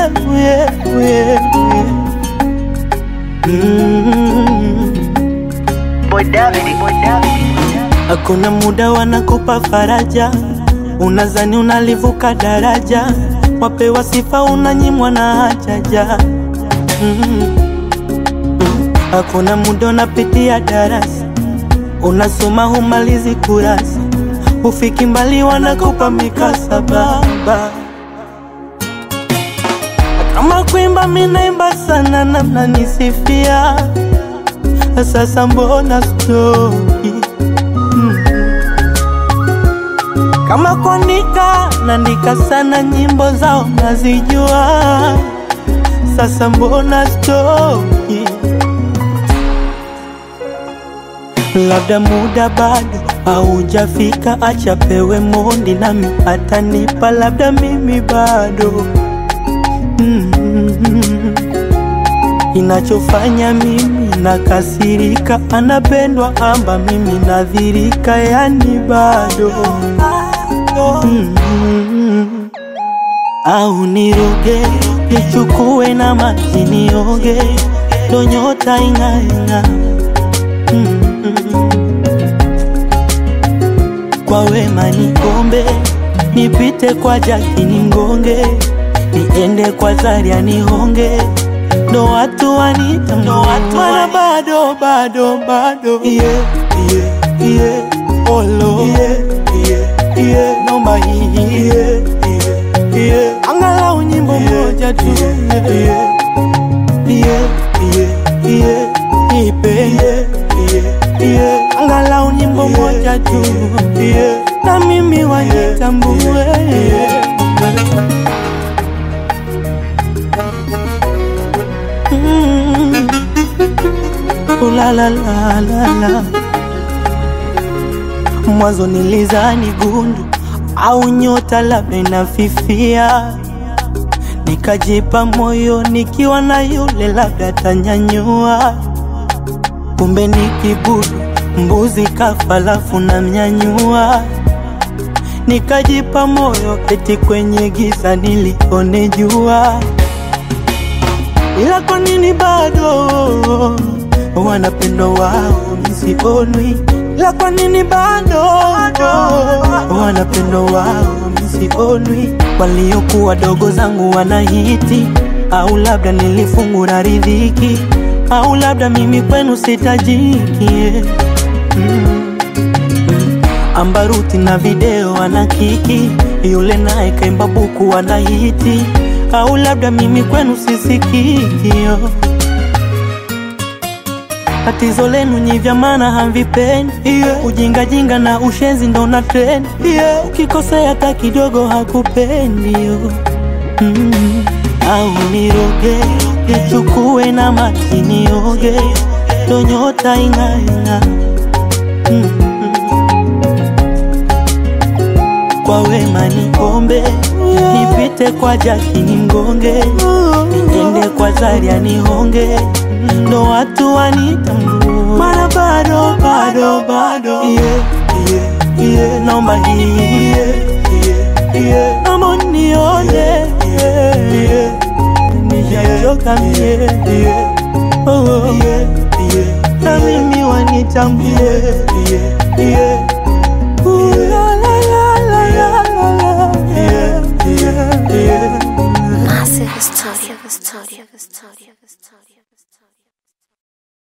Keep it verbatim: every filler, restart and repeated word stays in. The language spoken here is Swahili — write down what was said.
yeah, yeah. Mm. Boy David, Boy David. Hakuna muda wanakupa faraja, unazani unalivuka daraja, wapewa sifa unanyimwa na hajaja. mm. Hakuna muda unapitia darasa, unasoma humalizi kurasa, ufiki mbali wanakupa mikasa baba. Kama kuimba minaimba sana na mnanisifia, sasa mbona stoki? mm. Kama kuandika naandika sana, nyimbo zao nazijua, sasa mbona stoki? Labda muda bado haujafika, acha pewe mondi nami atanipa, labda mimi bado. mm-hmm. Inachofanya mimi nakasirika, anapendwa amba mimi nadhirika, yani bado. mm-hmm. Au niroge, nichukue na maji nioge, ndo nyota ing'aing'a. mm-hmm. Kwa wema nikombe, nipite kwa Jaki ningonge, niende kwa Zaria nihonge, ndo watu wanita mwana bado bado bado. Yeah, yeah, yeah, olo. Yeah, yeah, yeah, nomba hii. Yeah, yeah, yeah, angalau nyimbo moja tu. Yeah, yeah, yeah, yeah, yeah, ipe. Yeah, yeah, yeah, angalau nyimbo moja tu. Yeah, na mimi wanitambue. Yeah. Mm. Oh, la la la la la. Mwanzo nilizani gundu au nyota labda inafifia, nikajipa moyo nikiwa na yule labda tanyanyua, kumbe nikibudu mbuzi kafa lafu na mnyanyua. Nikajipa moyo eti kwenye giza nilione jua, ila kwa nini bado wanapendwa wao misionwi? Ila kwa nini bado wanapendwa wao misionwi? Waliokuwa dogo zangu wanahiti, au labda nilifungura riziki, au labda mimi kwenu sitajiki. mm. Ambaruti na video anakiki, yule nae kaimba buku wanahiti, au labda mimi kwenu sisikikio. Tatizo lenu nyivya mana hamvipendi. Yeah. Ujinga jinga na ushenzi ndo na trend. Yeah. Ukikosea hata kidogo hakupendi. mm. Au niroge, nichukue na maji nioge, ndo nyota ing'aing'a. mm. Kwa wema nikombe, nipite kwa Jaki ningonge, niende kwa Zaria nihonge, ndo watu wanitambue. Mana bado bado bado. Yeah, yeah, yeah, nomba hii. Yeah, yeah, yeah, naomba nione. Yeah, yeah, nishachoka mie. Yeah, oh, oh. Yeah, yeah, na mimi wanitambue. Yeah, yeah, ooh, la la la la la la. Yeah, yeah, yeah. Massive story, story, story, story.